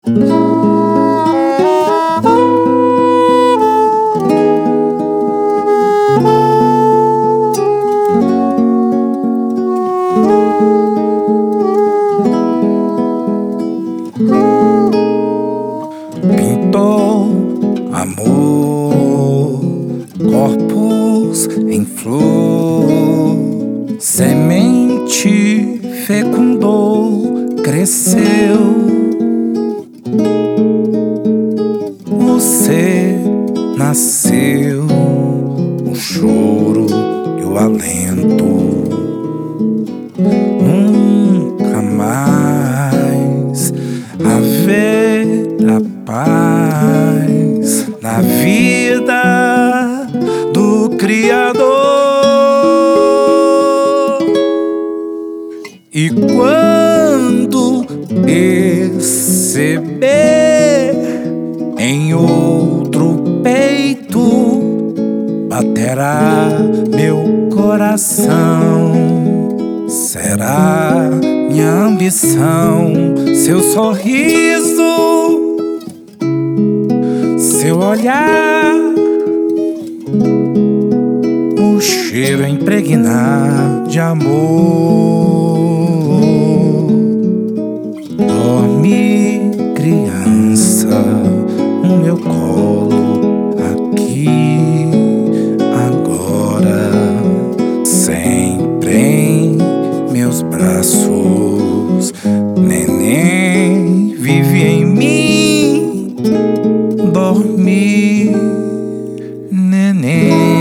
Pintou amor, corpos em flor, semente fecundou, cresceu. O ser nasceu, o choro e o alento. Nunca mais haverá paz na vida do Criador. E quando perceber em outro peito, baterá meu coração. Será minha ambição, seu sorriso, seu olhar, o cheiro a impregnar de amor. Dorme, criança, no meu colo, aqui, agora, sempre em meus braços. Neném, vive em mim. Dorme, neném.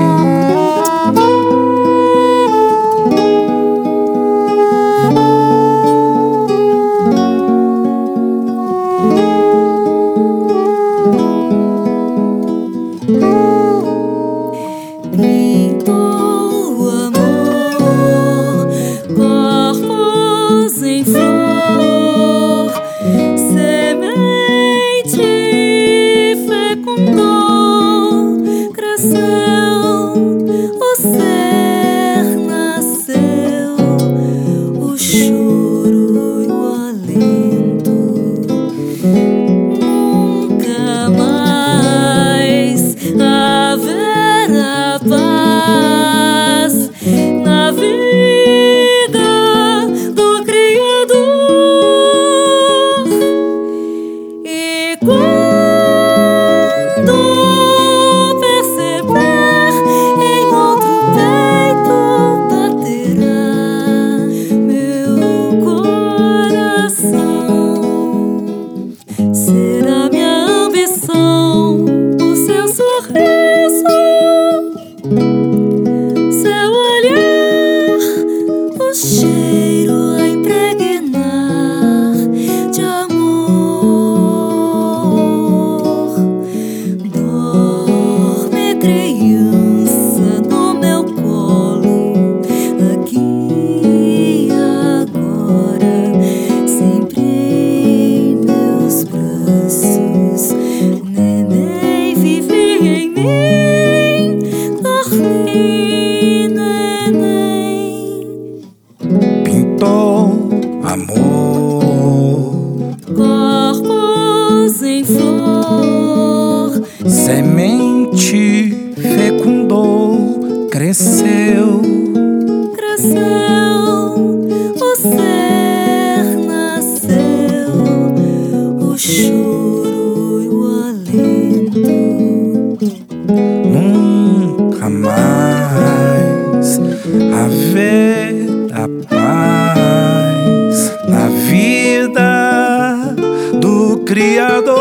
Pintou amor, corpos em flor, semente fecundou, cresceu, o ser nasceu, o choro e o alento. Nunca mais haverá paz na vida do Criador. E quando perceber em outro peito, baterá meu coração. Será minha ambição, o seu sorriso, seu olhar, o cheiro a impregnar de amor. Dorme, criança, no meu colo, aqui e agora, sempre em meus braços. Neném, vive em mim. Dorme, neném. Pintou amor, Corpos em flor, semente fecundou, cresceu. cresceu, o ser nasceu, o choro e o alento. Nunca mais haverá paz na vida do Criador.